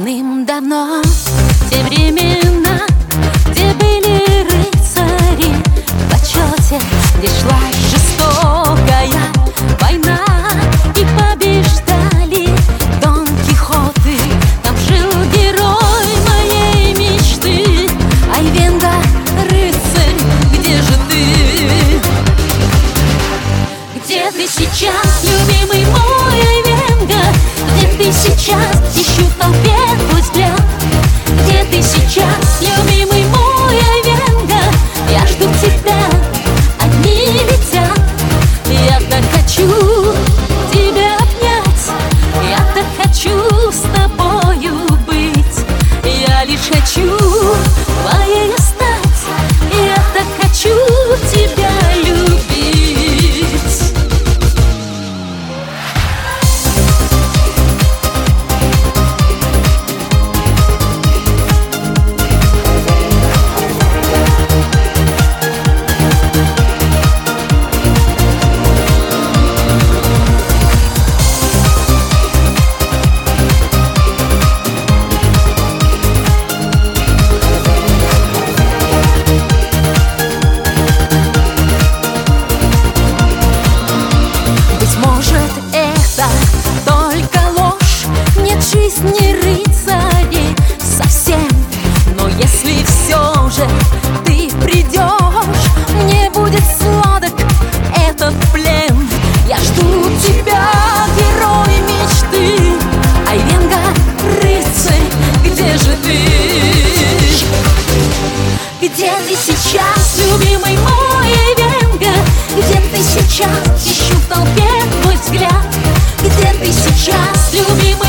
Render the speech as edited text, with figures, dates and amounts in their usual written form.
Давным-давно те времена, где были рыцари в почете, где шла жестокая война и побеждали Дон Кихоты. Там жил герой моей мечты, Айвенго, рыцарь, где же ты? Где ты сейчас, любимый мой Айвенго? Где ты сейчас? Ищу в толпе твой взгляд. Где ты сейчас, любимый мой Айвенго? Я жду тебя, одни летят. Я так хочу тебя обнять, я так хочу с тобою быть. Я лишь хочу твоей стать, я так хочу тебя любить. Жизнь не рыцарей совсем, но если все же ты придешь, мне будет сладок этот плен. Я жду тебя, герой мечты, Айвенго, рыцарь, где же ты? Где ты сейчас, любимый мой Айвенго? Где ты сейчас? Ищу в толпе твой взгляд. Где ты сейчас, любимый